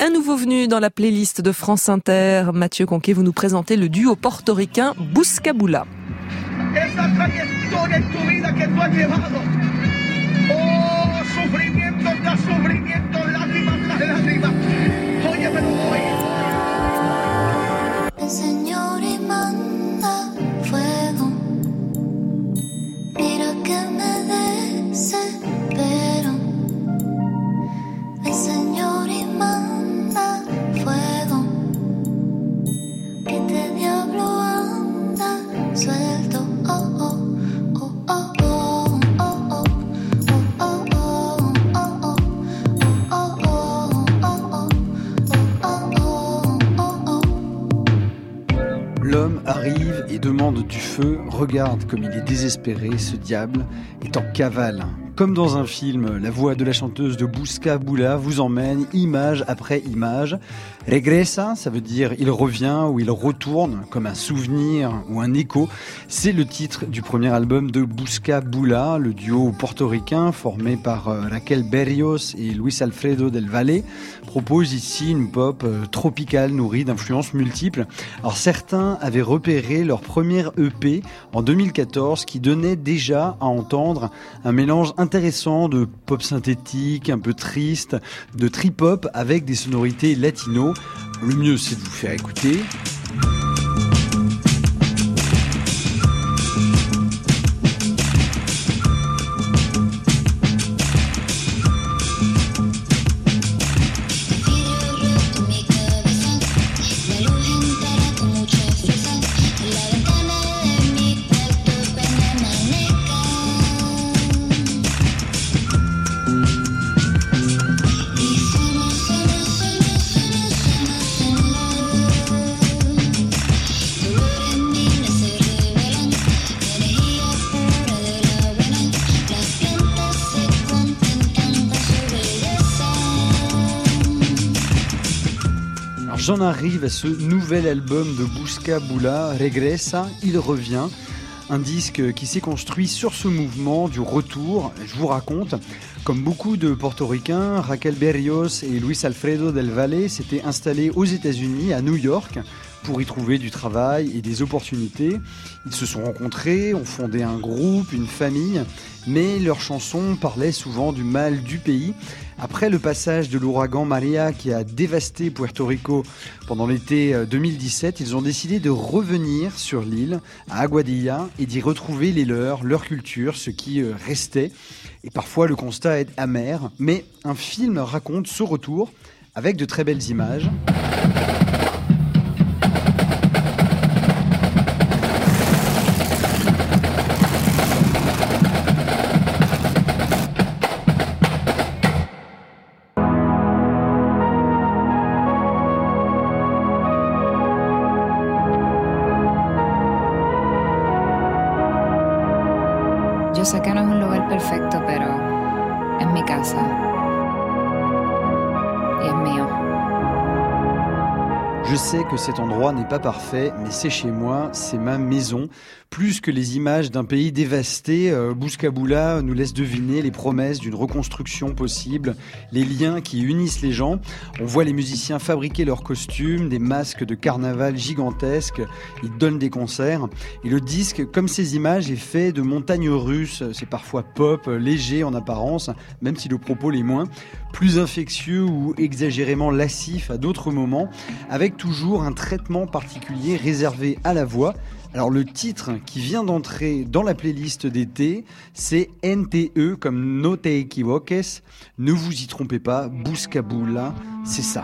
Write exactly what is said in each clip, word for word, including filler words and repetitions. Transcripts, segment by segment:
Un nouveau venu dans la playlist de France Inter. Mathieu Conquet, vous nous présentez le duo portoricain Buscabula. L'homme arrive et demande du feu, regarde comme il est désespéré, ce diable est en cavale. Comme dans un film, la voix de la chanteuse de Buscabula vous emmène image après image. Regresa, ça veut dire il revient ou il retourne, comme un souvenir ou un écho. C'est le titre du premier album de Buscabula, le duo portoricain formé par Raquel Berrios et Luis Alfredo del Valle, propose ici une pop tropicale nourrie d'influences multiples. Alors certains avaient repéré leur première E P en deux mille quatorze qui donnait déjà à entendre un mélange intéressant de pop synthétique, un peu triste, de trip-hop avec des sonorités latino. Le mieux, c'est de vous faire écouter. J'en arrive à ce nouvel album de Buscabula, Regresa, il revient. Un disque qui s'est construit sur ce mouvement du retour. Je vous raconte, comme beaucoup de portoricains, Raquel Berrios et Luis Alfredo del Valle s'étaient installés aux États-Unis, à New York, pour y trouver du travail et des opportunités. Ils se sont rencontrés, ont fondé un groupe, une famille, mais leurs chansons parlaient souvent du mal du pays. Après le passage de l'ouragan Maria qui a dévasté Puerto Rico pendant l'été deux mille dix-sept, ils ont décidé de revenir sur l'île, à Aguadilla, et d'y retrouver les leurs, leur culture, ce qui restait. Et parfois le constat est amer, mais un film raconte ce retour avec de très belles images. Yo sé que no es un lugar perfecto, pero es mi casa y es mío. Je sais que cet endroit n'est pas parfait, mais c'est chez moi, c'est ma maison. Plus que les images d'un pays dévasté, euh, Buscabula nous laisse deviner les promesses d'une reconstruction possible, les liens qui unissent les gens. On voit les musiciens fabriquer leurs costumes, des masques de carnaval gigantesques, ils donnent des concerts. Et le disque, comme ces images, est fait de montagnes russes. C'est parfois pop, léger en apparence, même si le propos l'est moins, plus infectieux ou exagérément lascif à d'autres moments, avec toujours un traitement particulier réservé à la voix. Alors le titre qui vient d'entrer dans la playlist d'été, c'est N T E comme No Te Equivoques. Ne vous y trompez pas, Buscabula, c'est ça.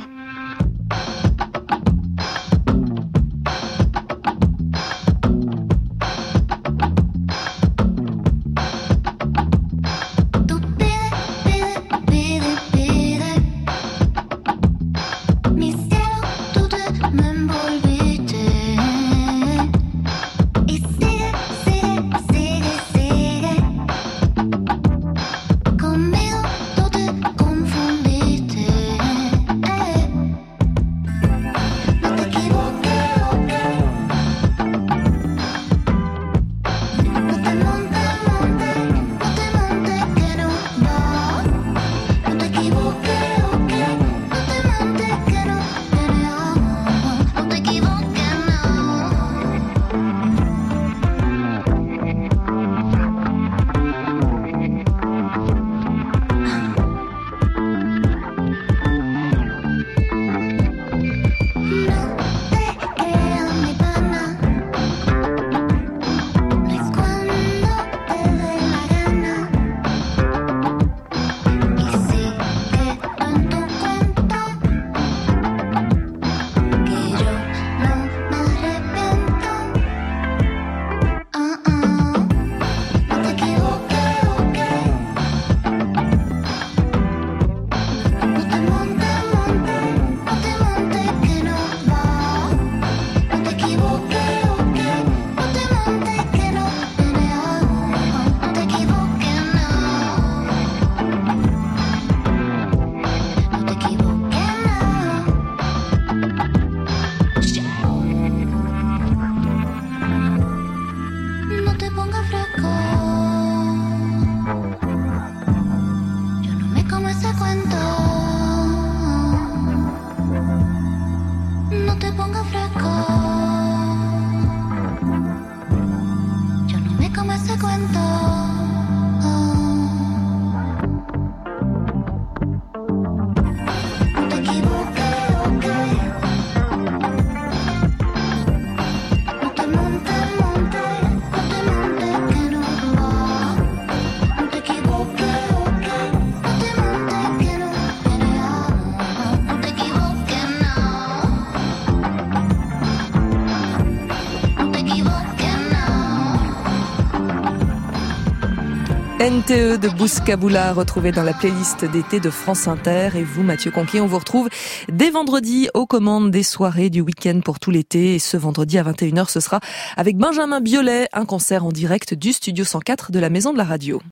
Conmigo tú te confundiste. N T E de Bouska-Boula, retrouvé dans la playlist d'été de France Inter. Et vous, Mathieu Conquet, on vous retrouve dès vendredi aux commandes des soirées du week-end pour tout l'été. Et ce vendredi à vingt et une heures, ce sera avec Benjamin Biolay, un concert en direct du Studio cent quatre de la Maison de la Radio.